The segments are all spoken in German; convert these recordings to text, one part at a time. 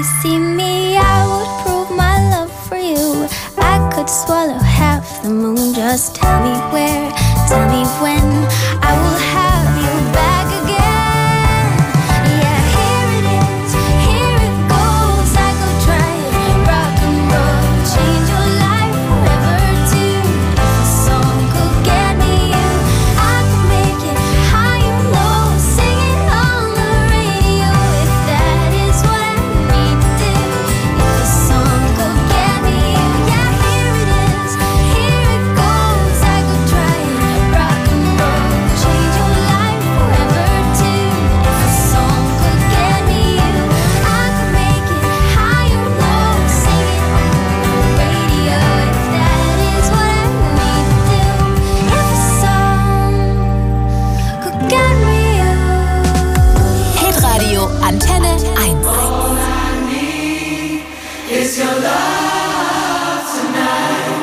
see me, I would prove my love for you. I could swallow half the moon. Just tell me where, tell me when. I will have you back again. Yeah, here it is, here it goes. I could try it, rock and roll, change your life forever too. If a song could get me you, I could make it high and low, sing it on the radio. If that is what I need to do. If a song could get me you, yeah, here it is, here it goes. I could try it, rock and roll, change your life forever too. If a song could get me you, I could make it high and low, sing it on the radio. If that is what I need to do. If a song could get me you. Hitradio Antenne 1. Is your love tonight?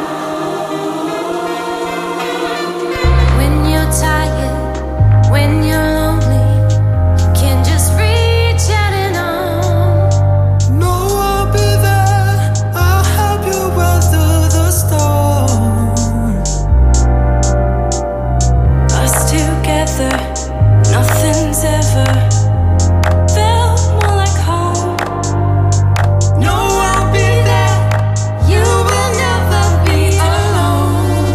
When you're tired, when you're lonely, you can just reach out and on. No, I'll be there. I'll help you weather the storm. Us together, nothing's ever felt more like home. No, I'll be there. You will never be alone.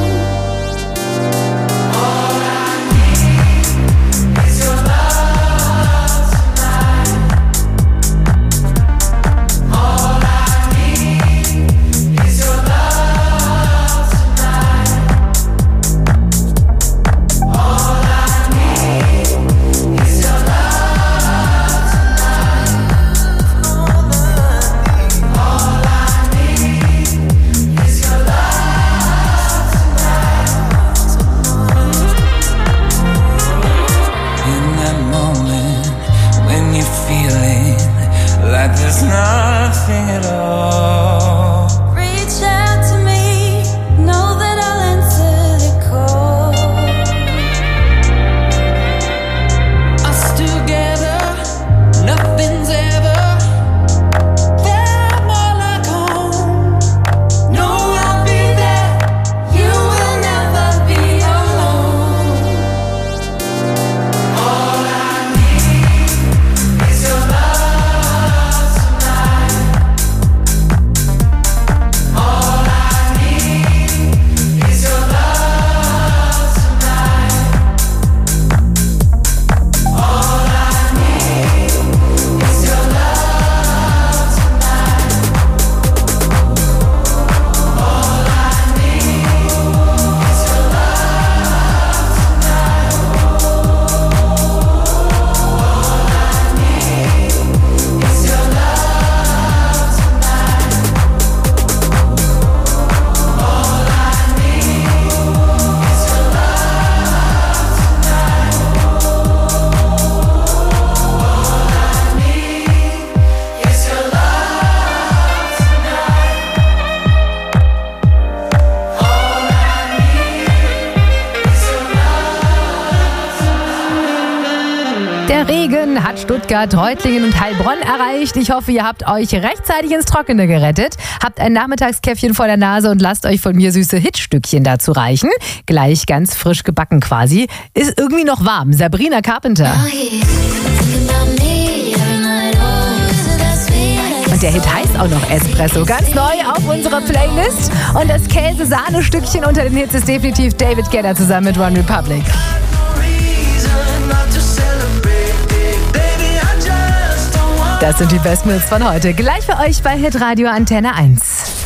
All I need is your love tonight. All I need is your love tonight. All I need is your love tonight. All I need is your love tonight. In that moment when you're feeling like there's nothing at all. Reach out to me, know that I'll answer the call. Us together, nothing's ever felt more like home. No, I'll be there. You will never be alone. All I need is your love tonight. All I need is your love tonight. All I need is your love tonight. All I need is your Der Regen hat Stuttgart, Reutlingen und Heilbronn erreicht. Ich hoffe, ihr habt euch rechtzeitig ins Trockene gerettet, habt ein Nachmittagskäffchen vor der Nase und lasst euch von mir süße Hitstückchen dazu reichen. Gleich ganz frisch gebacken quasi. Ist irgendwie noch warm. Sabrina Carpenter. Und der Hit heißt auch noch Espresso. Ganz neu auf unserer Playlist. Und das Käse-Sahne-Stückchen unter den Hits ist definitiv David Guetta zusammen mit One Republic. Das sind die Best Hits von heute. Gleich für euch bei Hitradio Antenne 1.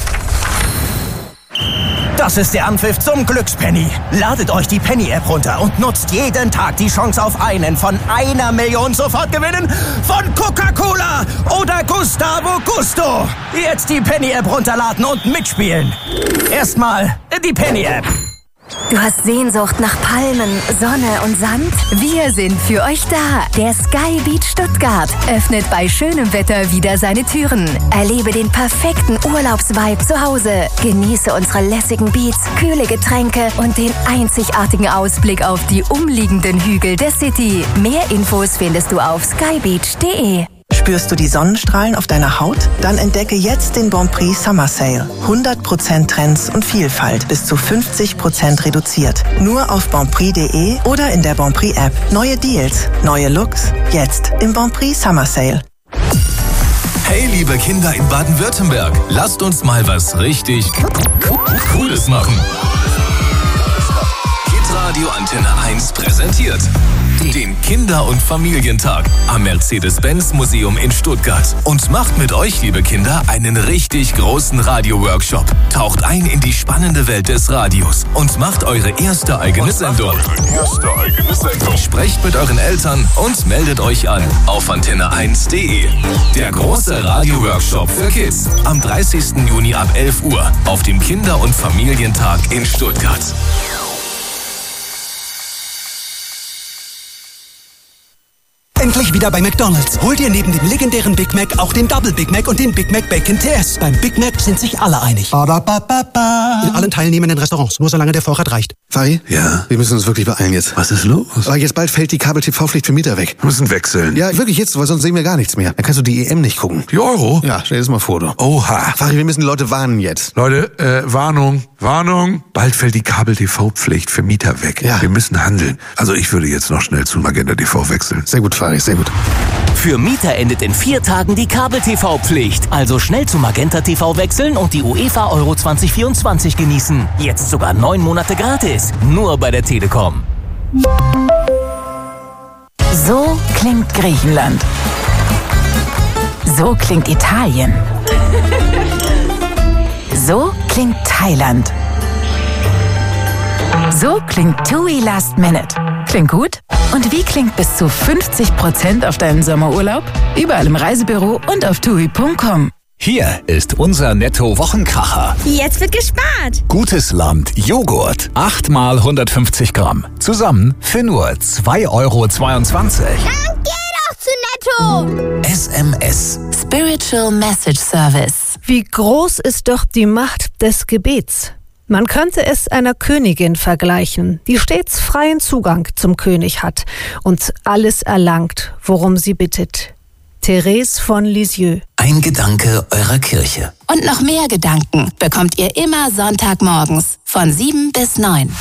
Das ist der Anpfiff zum Glückspenny. Ladet euch die Penny-App runter und nutzt jeden Tag die Chance auf einen von 1 Million Sofortgewinnen von Coca-Cola oder Gustavo Gusto. Jetzt die Penny-App runterladen und mitspielen. Erstmal die Penny-App. Du hast Sehnsucht nach Palmen, Sonne und Sand? Wir sind für euch da. Der Sky Beach Stuttgart öffnet bei schönem Wetter wieder seine Türen. Erlebe den perfekten Urlaubsvibe zu Hause. Genieße unsere lässigen Beats, kühle Getränke und den einzigartigen Ausblick auf die umliegenden Hügel der City. Mehr Infos findest du auf skybeach.de. Spürst du die Sonnenstrahlen auf deiner Haut? Dann entdecke jetzt den Bonprix Summer Sale. 100% Trends und Vielfalt, bis zu 50% reduziert. Nur auf bonprix.de oder in der Bonprix App. Neue Deals, neue Looks, jetzt im Bonprix Summer Sale. Hey, liebe Kinder in Baden-Württemberg, lasst uns mal was richtig Cooles machen. Hitradio Antenne 1 präsentiert den Kinder- und Familientag am Mercedes-Benz-Museum in Stuttgart und macht mit euch, liebe Kinder, einen richtig großen Radio-Workshop. Taucht ein in die spannende Welt des Radios und macht eure erste eigene Sendung. Sprecht mit euren Eltern und meldet euch an auf antenne1.de. Der große Radio-Workshop für Kids am 30. Juni ab 11 Uhr auf dem Kinder- und Familientag in Stuttgart. Endlich wieder bei McDonald's. Hol dir neben dem legendären Big Mac auch den Double Big Mac und den Big Mac Bacon TS. Beim Big Mac sind sich alle einig. In allen teilnehmenden Restaurants, nur solange der Vorrat reicht. Fari? Ja? Wir müssen uns wirklich beeilen jetzt. Was ist los? Aber jetzt bald fällt die Kabel-TV-Pflicht für Mieter weg. Wir müssen wechseln. Ja, wirklich jetzt, weil sonst sehen wir gar nichts mehr. Dann kannst du die EM nicht gucken. Die Euro? Ja, stell dir das mal vor, du. Oha. Fari, wir müssen die Leute warnen jetzt. Leute, Warnung. Bald fällt die Kabel-TV-Pflicht für Mieter weg. Ja. Wir müssen handeln. Also ich würde jetzt noch schnell zu Magenta TV wechseln. Sehr gut, Fari, sehr gut. Für Mieter endet in 4 Tagen die Kabel-TV-Pflicht. Also schnell zu Magenta TV wechseln und die UEFA Euro 2024 genießen. Jetzt sogar 9 Monate gratis. Nur bei der Telekom. So klingt Griechenland. So klingt Italien. So klingt Thailand. So klingt TUI Last Minute. Klingt gut? Und wie klingt bis zu 50% auf deinen Sommerurlaub? Überall im Reisebüro und auf TUI.com. Hier ist unser Netto-Wochenkracher. Jetzt wird gespart. Gutes Land Joghurt. 8 mal 150 Gramm. Zusammen für nur 2,22 €. Dann geh doch zu Netto. SMS. Spiritual Message Service. Wie groß ist doch die Macht des Gebets? Man könnte es einer Königin vergleichen, die stets freien Zugang zum König hat und alles erlangt, worum sie bittet. Therese von Lisieux. Ein Gedanke eurer Kirche. Und noch mehr Gedanken bekommt ihr immer Sonntagmorgens von 7 bis 9.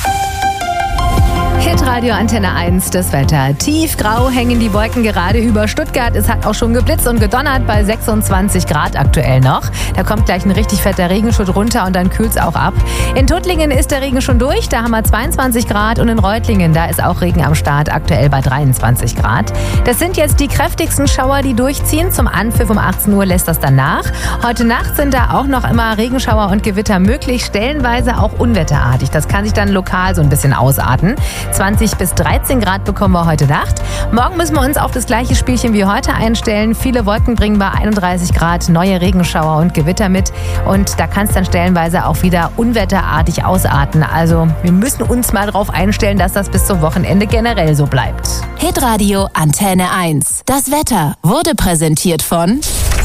Hitradio Antenne 1, das Wetter. Tiefgrau hängen die Wolken gerade über Stuttgart. Es hat auch schon geblitzt und gedonnert bei 26 Grad aktuell noch. Da kommt gleich ein richtig fetter Regenschutt runter und dann kühlt es auch ab. In Tuttlingen ist der Regen schon durch, da haben wir 22 Grad. Und in Reutlingen, da ist auch Regen am Start, aktuell bei 23 Grad. Das sind jetzt die kräftigsten Schauer, die durchziehen. Zum Anpfiff um 18 Uhr lässt das dann nach. Heute Nacht sind da auch noch immer Regenschauer und Gewitter möglich, stellenweise auch unwetterartig. Das kann sich dann lokal so ein bisschen ausarten. 20 bis 13 Grad bekommen wir heute Nacht. Morgen müssen wir uns auf das gleiche Spielchen wie heute einstellen. Viele Wolken bringen bei 31 Grad neue Regenschauer und Gewitter mit. Und da kann es dann stellenweise auch wieder unwetterartig ausarten. Also wir müssen uns mal darauf einstellen, dass das bis zum Wochenende generell so bleibt. Hitradio Antenne 1. Das Wetter wurde präsentiert von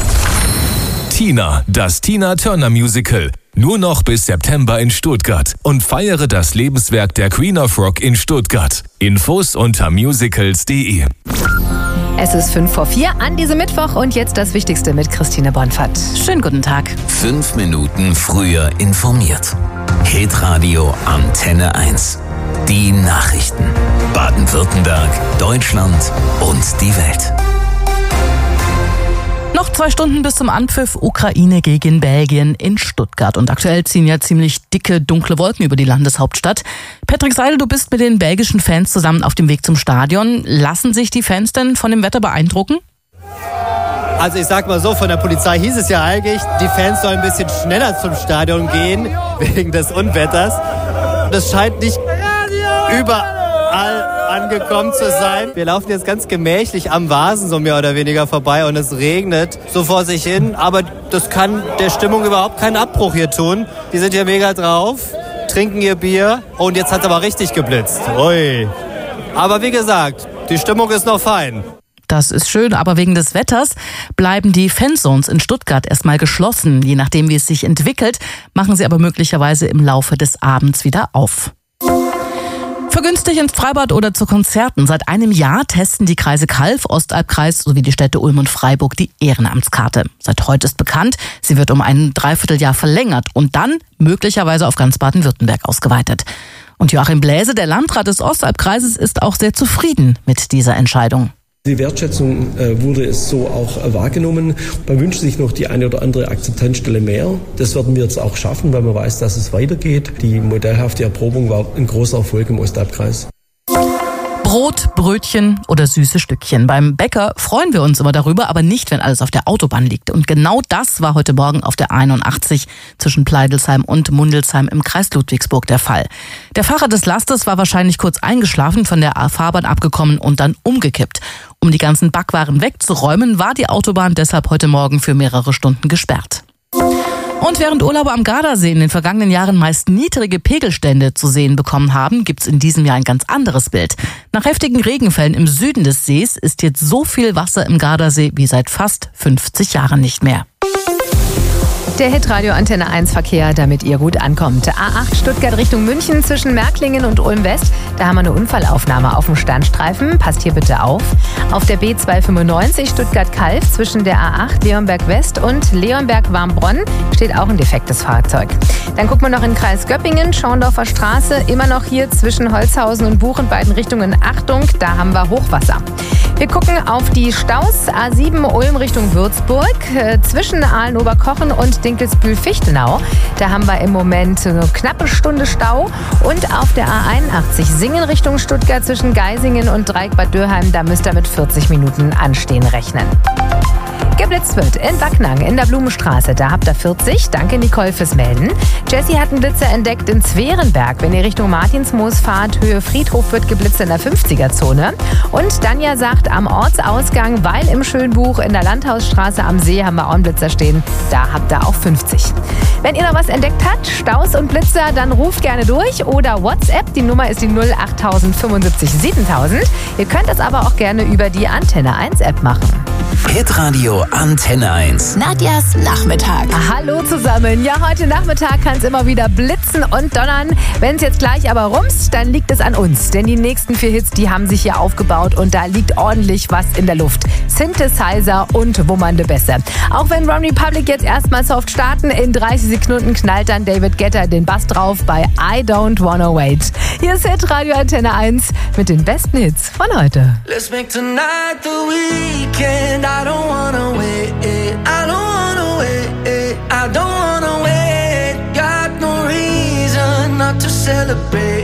Tina, das Tina Turner Musical. Nur noch bis September in Stuttgart und feiere das Lebenswerk der Queen of Rock in Stuttgart. Infos unter musicals.de. Es ist 3:55 an diesem Mittwoch und jetzt das Wichtigste mit Christine Bonfat. Schönen guten Tag. 5 Minuten früher informiert. Hitradio Antenne 1. Die Nachrichten. Baden-Württemberg, Deutschland und die Welt. Noch 2 Stunden bis zum Anpfiff Ukraine gegen Belgien in Stuttgart. Und aktuell ziehen ja ziemlich dicke, dunkle Wolken über die Landeshauptstadt. Patrick Seidel, du bist mit den belgischen Fans zusammen auf dem Weg zum Stadion. Lassen sich die Fans denn von dem Wetter beeindrucken? Also ich sag mal so, von der Polizei hieß es ja eigentlich, die Fans sollen ein bisschen schneller zum Stadion gehen, wegen des Unwetters. Das scheint nicht überall angekommen zu sein. Wir laufen jetzt ganz gemächlich am Vasen so mehr oder weniger vorbei und es regnet so vor sich hin. Aber das kann der Stimmung überhaupt keinen Abbruch hier tun. Die sind hier mega drauf, trinken ihr Bier und jetzt hat es aber richtig geblitzt. Ui. Aber wie gesagt, die Stimmung ist noch fein. Das ist schön, aber wegen des Wetters bleiben die Fanzones in Stuttgart erstmal geschlossen. Je nachdem, wie es sich entwickelt, machen sie aber möglicherweise im Laufe des Abends wieder auf. Vergünstigt ins Freibad oder zu Konzerten. Seit einem Jahr testen die Kreise Calw, Ostalbkreis sowie die Städte Ulm und Freiburg die Ehrenamtskarte. Seit heute ist bekannt, sie wird um ein Dreivierteljahr verlängert und dann möglicherweise auf ganz Baden-Württemberg ausgeweitet. Und Joachim Bläse, der Landrat des Ostalbkreises, ist auch sehr zufrieden mit dieser Entscheidung. Die Wertschätzung wurde es so auch wahrgenommen. Man wünscht sich noch die eine oder andere Akzeptanzstelle mehr. Das werden wir jetzt auch schaffen, weil man weiß, dass es weitergeht. Die modellhafte Erprobung war ein großer Erfolg im Ostalbkreis. Brot, Brötchen oder süße Stückchen. Beim Bäcker freuen wir uns immer darüber, aber nicht, wenn alles auf der Autobahn liegt. Und genau das war heute Morgen auf der 81 zwischen Pleidelsheim und Mundelsheim im Kreis Ludwigsburg der Fall. Der Fahrer des Lasters war wahrscheinlich kurz eingeschlafen, von der Fahrbahn abgekommen und dann umgekippt. Um die ganzen Backwaren wegzuräumen, war die Autobahn deshalb heute Morgen für mehrere Stunden gesperrt. Und während Urlauber am Gardasee in den vergangenen Jahren meist niedrige Pegelstände zu sehen bekommen haben, gibt's in diesem Jahr ein ganz anderes Bild. Nach heftigen Regenfällen im Süden des Sees ist jetzt so viel Wasser im Gardasee wie seit fast 50 Jahren nicht mehr. Der Hitradio Antenne 1 Verkehr, damit ihr gut ankommt. A8 Stuttgart Richtung München zwischen Märklingen und Ulm West. Da haben wir eine Unfallaufnahme auf dem Standstreifen. Passt hier bitte auf. Auf der B295 Stuttgart-Calw zwischen der A8 Leonberg West und Leonberg-Warmbronn steht auch ein defektes Fahrzeug. Dann gucken wir noch in den Kreis Göppingen, Schorndorfer Straße. Immer noch hier zwischen Holzhausen und Buch in beiden Richtungen. Achtung, da haben wir Hochwasser. Wir gucken auf die Staus. A7 Ulm Richtung Würzburg zwischen Aalen-Oberkochen und Dinkelsbühl-Fichtenau. Da haben wir im Moment eine knappe Stunde Stau. Und auf der A81 Singen Richtung Stuttgart zwischen Geisingen und Dreieck-Bad Dürheim, da müsst ihr mit 40 Minuten Anstehen rechnen. Geblitzt wird in Backnang in der Blumenstraße. Da habt ihr 40. Danke Nicole fürs Melden. Jessie hat einen Blitzer entdeckt in Zwerenberg. Wenn ihr Richtung Martinsmoos fahrt, Höhe Friedhof wird geblitzt in der 50er-Zone. Und Danja sagt, am Ortsausgang, weil im Schönbuch in der Landhausstraße am See haben wir auch einen Blitzer stehen. Da habt ihr auch 50. Wenn ihr noch was entdeckt habt, Staus und Blitzer, dann ruft gerne durch oder WhatsApp. Die Nummer ist die 08000 75 7000. Ihr könnt es aber auch gerne über die Antenne 1 App machen. Hitradio Antenne 1. Nadjas Nachmittag. Hallo zusammen. Ja, heute Nachmittag kann es immer wieder blitzen und donnern. Wenn es jetzt gleich aber rumst, dann liegt es an uns. Denn die nächsten 4 Hits, die haben sich hier aufgebaut und da liegt ordentlich was in der Luft. Synthesizer und wummernde Bässe. Auch wenn One Republic jetzt erstmal soft starten, in 30 Sekunden knallt dann David Guetta den Bass drauf bei I Don't Wanna Wait. Hier ist Hitradio Antenne 1 mit den besten Hits von heute. Let's make tonight the weekend. I don't wanna wait. I don't wanna wait. I don't wanna wait. Got no reason not to celebrate.